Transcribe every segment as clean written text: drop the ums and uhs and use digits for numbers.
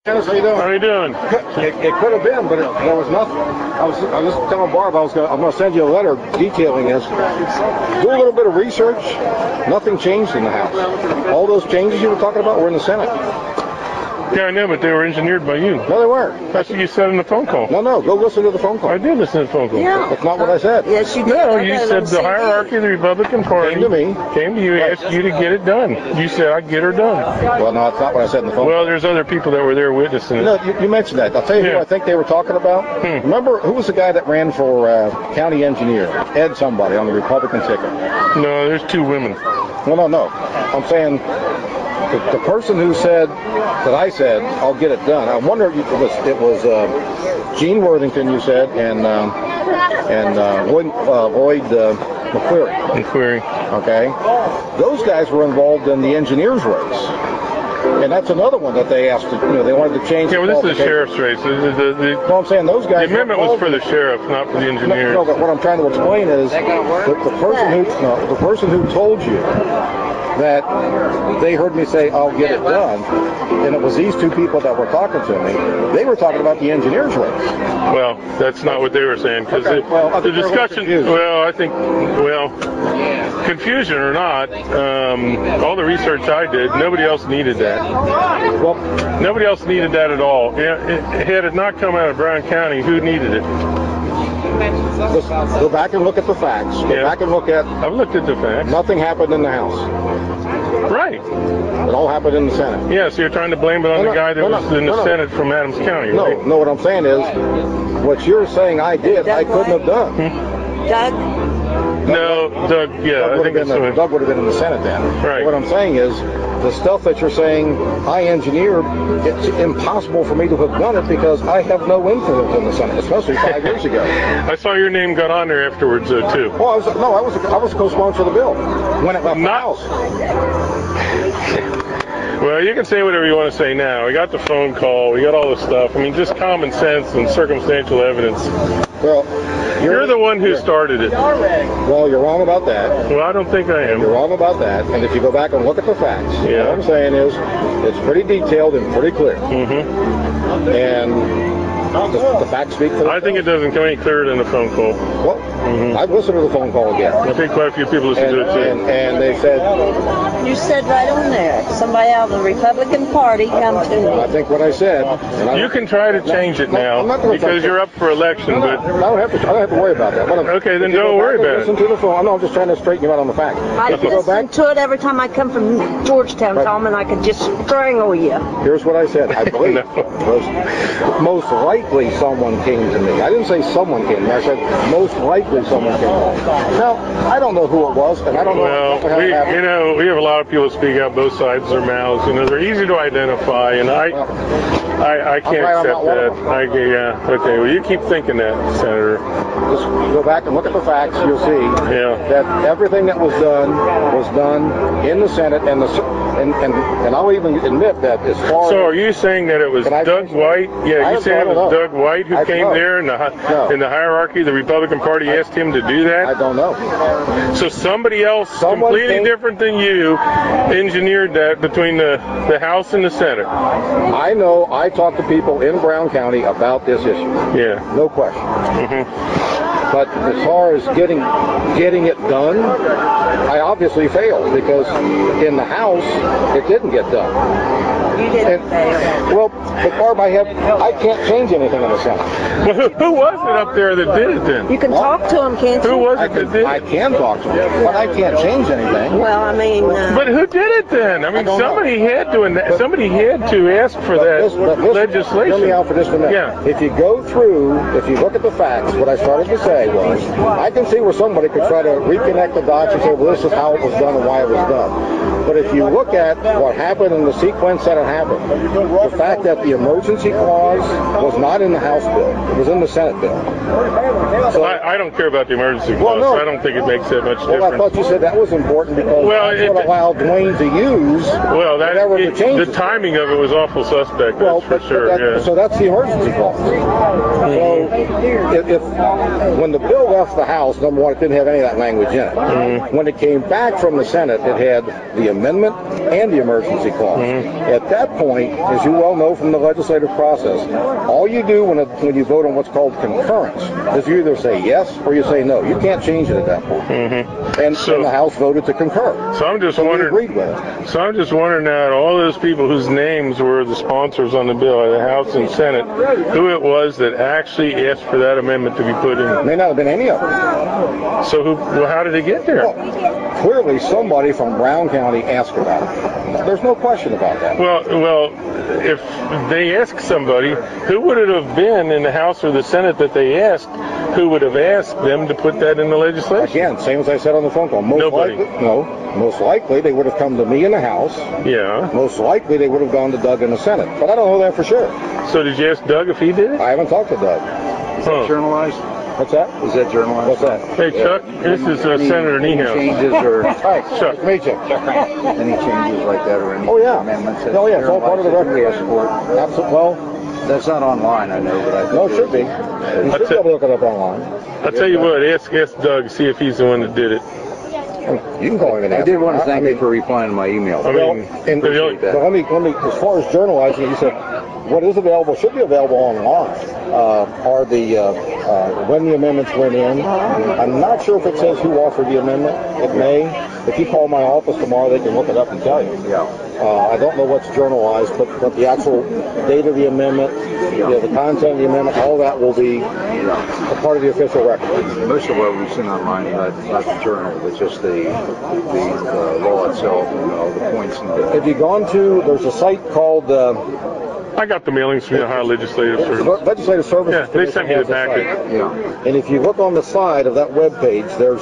Dennis, how you doing? How you doing? It could have been, but there was nothing. I was just telling Barb I'm going to send you a letter detailing this. Do a little bit of research. Nothing changed in the House. All those changes you were talking about were in the Senate. Yeah, I know, but they were engineered by you. No, they weren't. That's what you said in the phone call. No, go listen to the phone call. I did listen to the phone call. Yeah. That's not what I said. Yes, you did. No, you said the hierarchy of the Republican Party came to you, asked you to get it done. You said, I'd get her done. Well, no, that's not what I said in the phone call. Well, there's other people that were there witnessing it. No, you mentioned that. I'll tell you who I think they were talking about. Remember, who was the guy that ran for county engineer? Ed somebody on the Republican ticket. No, there's two women. Well, no. I'm saying the person who said that I said I'll get it done. I wonder if it was Gene Worthington, you said, and Lloyd McQuarrie. Okay, those guys were involved in the engineers race. And that's another one that they asked to, they wanted to change. Yeah, well, this is the sheriff's race. No, I'm saying those guys. The amendment was for the sheriff, not for the engineers. No, but what I'm trying to explain is the person who told you that they heard me say I'll get it done, and it was these two people that were talking to me. They were talking about the engineers race. Well, that's not what they were saying, because the discussion. Confusion or not, all the research I did, nobody else needed that. Well, nobody else needed that at all. Had it not come out of Brown County, who needed it? Go back and look at the facts. Go back and look at. I've looked at the facts. Nothing happened in the House. Right. It all happened in the Senate. Yeah, so you're trying to blame it on the guy that was in the Senate from Adams County, right? No, what I'm saying is, what you're saying I did, I couldn't have done. Doug? No, Doug, I think Doug would have been in the Senate then. Right. What I'm saying is, the stuff that you're saying I engineered, it's impossible for me to have done it because I have no influence in the Senate, especially 5 years ago. I saw your name got on there afterwards, too. Well, I was a co-sponsor of the bill when it left the House. Well, you can say whatever you want to say now. We got the phone call. We got all this stuff. I mean, just common sense and circumstantial evidence. Well, you're the one who started it. Well, you're wrong about that. Well, I don't think I am. You're wrong about that. And if you go back and look at the facts, what I'm saying is it's pretty detailed and pretty clear. Mm-hmm. And the facts speak for themselves. I think it doesn't come any clearer than the phone call. Well, I've listened to the phone call again. I think quite a few people listened to it too. And they said... You said right on there, somebody out of the Republican Party come to me. I think what I said... You can try to change it now because you're up for election, but... I don't have to worry about that. Okay, then don't worry about it. Listen to the phone. I'm just trying to straighten you out on the facts. I listen to it every time I come from Georgetown, Tom, and I could just strangle you. Here's what I said. I believe was most likely someone came to me. I didn't say someone came to me. I said most likely someone came to me. Now, I don't know who it was, and I don't know how it happened. We have a lot of people speak out both sides of their mouths. They're easy to identify, and I can't accept that. Okay, well, you keep thinking that, Senator. Just go back and look at the facts. You'll see that everything that was done in the Senate, and I'll even admit that as far. So, are you saying that it was Doug White? Yeah, you saying it was Doug White who came there, and the hierarchy of the Republican Party asked him to do that? I don't know. So somebody else, completely different than you, engineered that between the House and the Senate. I know. I talked to people in Brown County about this issue. Yeah. No question. Mm-hmm. But as far as getting it done, I obviously failed because in the House it didn't get done. You didn't fail. Well, but Barb, I can't change anything in the Senate. Well, who was it up there that did it then? You can talk to him, can't you? Who was it that did it? I can talk to him, but I can't change anything. Well, I mean... but who did it then? I mean, somebody had to ask for that legislation. Hear me out for just a minute. Yeah. If you look at the facts, what I started to say was, I can see where somebody could try to reconnect the dots and say, well, this is how it was done and why it was done. But if you look at what happened in the sequence that it happened, the fact that the emergency clause was not in the House bill, it was in the Senate bill. So I don't care about the emergency clause. So I don't think it makes that much difference. Well, I thought you said that was important because that's what allowed Dwayne to use whatever the changes. The timing of it was awful suspect, that's for sure. So that's the emergency clause. So when the bill left the House, number one, it didn't have any of that language in it. When it came back from the Senate, it had the amendment and the emergency clause. At that point, as you well know from the legislative process, all you do when you vote on what's called concurrence is you either say yes or you say no. You can't change it at that point. And the House voted to concur. So I'm just we wondering. agreed with it. So I'm just wondering now, all those people whose names were the sponsors on the bill, the House and Senate, who it was that actually asked for that amendment to be put in. It may not have been any of them. So how did it get there? Well, clearly somebody from Brown County asked about it. There's no question about that. Well, if they asked somebody, who would it have been in the House or the Senate that they asked, who would have asked them to put that in the legislation? Again, same as I said on the phone call. Nobody. Most likely they would have come to me in the House. Yeah. Most likely they would have gone to Doug in the Senate. But I don't know that for sure. So did you ask Doug if he did it? I haven't talked to Doug. Is that journalized? What's that? Is that journalized? What's that? Hey, Chuck, this is Senator Niehaus. Changes or Hi, Chuck. Meet you. any changes like that or any amendments? Oh, yeah, it's all part of the record. We ask for it. Absolutely. Well, That's not online, I know, but I think no, it should be. You should be able to look it up online. I'll tell you what, ask Doug, see if he's the one that did it. You can call him and I ask. did want to thank you for replying to my email. I Well, mean, and the only- but let me, as far as journalizing, you said what is available, should be available online, are the, when the amendments went in. I'm not sure if it says who offered the amendment. It may. If you call my office tomorrow, they can look it up and tell you. Yeah. I don't know what's journalized, but the actual date of the amendment, the content of the amendment, all that will be a part of the official record. Most of what we've seen online, not the journal, but just the law itself and all the points in the... Have you gone to, there's a site called... I got the mailings from the Ohio Legislative Service. Legislative Service. Yeah, they sent me the packet. Yeah. And if you look on the side of that web page, there's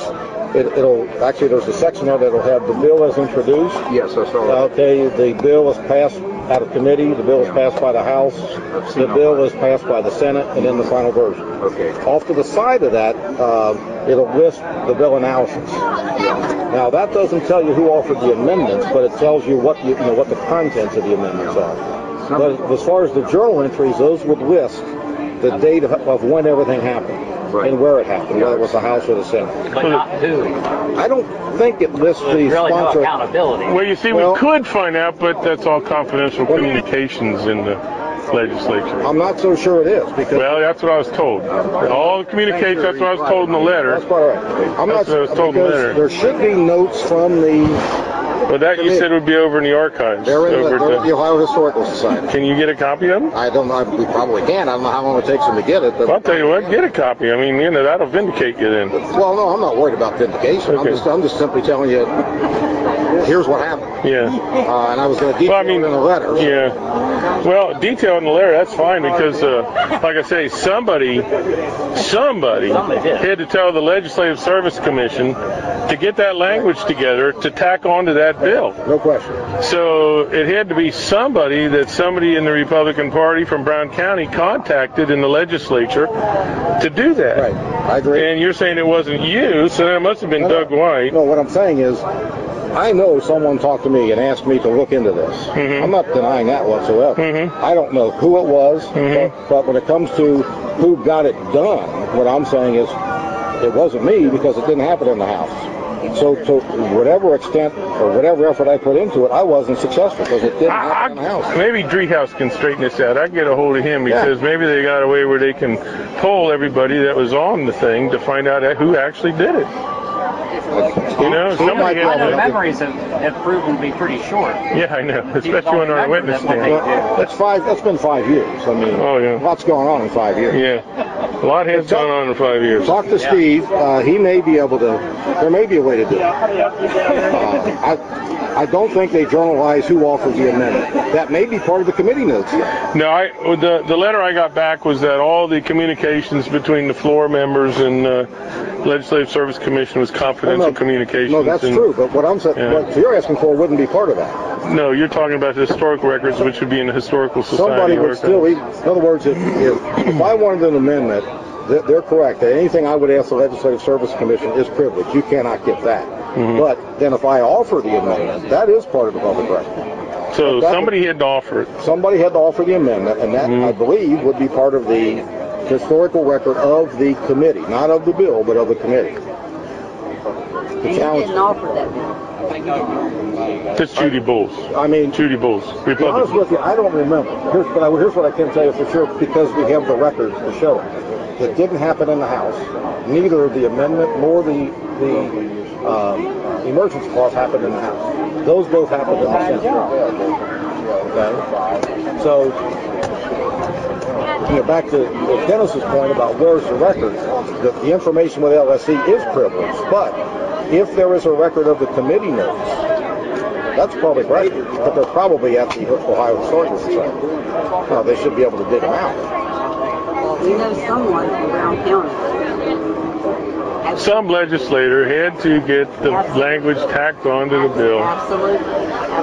a section there that'll have the bill as introduced. Yes, I saw that. Okay, the bill is passed out of committee, the bill is passed by the House, the bill is passed by the Senate, and then the final version. Okay. Off to the side of that, it'll list the bill analysis. Now that doesn't tell you who offered the amendments, but it tells you what the contents of the amendments are. But as far as the journal entries, those would list the date of when everything happened and where it happened, whether it was the House or the Senate. But not who. I don't think it lists the There's really no sponsor. accountability. Well, you see, we could find out, but that's all confidential communications in the legislature. I'm not so sure it is because. Well, that's what I was told. All the communications, that's what I was told in the letter. That's quite right. I'm That's not what I was told in the because letter. there should be notes from the. Well, that you said would be over in the archives. They're in over the Ohio Historical Society. Can you get a copy of them? I don't know. We probably can. I don't know how long it takes them to get it. But I'll tell you what, get a copy. I mean, that'll vindicate you then. Well, no, I'm not worried about vindication. Okay. I'm just simply telling you. Here's what happened. Yeah. And I was going to detail it in the letter. Yeah. Well, detail in the letter, that's fine because, like I say, somebody had to tell the Legislative Service Commission to get that language together to tack onto that bill. No question. So it had to be somebody in the Republican Party from Brown County contacted in the legislature to do that. Right. I agree. And you're saying it wasn't you, so that must have been Doug White. No, what I'm saying is, I know someone talked to me and asked me to look into this. Mm-hmm. I'm not denying that whatsoever. Mm-hmm. I don't know who it was, but when it comes to who got it done, what I'm saying is it wasn't me because it didn't happen in the House. So to whatever extent or whatever effort I put into it, I wasn't successful because it didn't happen in the House. Maybe Driehaus can straighten this out. I can get a hold of him because maybe they got a way where they can poll everybody that was on the thing to find out who actually did it. You know, somebody I know had memories have proven to be pretty short. Yeah, I know, especially on our witness stand. Well, that's been 5 years. I mean, lots going on in 5 years. Yeah, a lot has gone on in 5 years. Talk to Steve. He may be able to. There may be a way to do it. I don't think they journalize who offered the amendment. That may be part of the committee notes. No, the letter I got back was that all the communications between the floor members and Legislative Service Commission was confidential communications. No, that's true. But what I'm saying, what you're asking for wouldn't be part of that. No, you're talking about the historical records, which would be in the historical society. Somebody would still. In other words, if I wanted an amendment, they're correct. Anything I would ask the Legislative Service Commission is privileged. You cannot get that. Mm-hmm. But then if I offer the amendment, that is part of the public record. So somebody had to offer it. Somebody had to offer the amendment, and that, I believe, would be part of the historical record of the committee. Not of the bill, but of the committee. And you challenge. didn't offer that bill. It's Judy Bowles. I mean, Judy Bowles, to be honest Republican. with you, I don't remember. Here's what I can tell you for sure, because we have the records to show it. It didn't happen in the House. Neither the amendment nor the emergency clause happened in the House. Those both happened in the Senate. Okay? So, back to Dennis's point about where's the record, the information with LSC is privileged, but if there is a record of the committee notes, that's public record, but they're probably at the Ohio Historical Society. They should be able to dig them out. You know someone from Brown County. Some legislator had to get the language tacked onto the bill. Absolutely.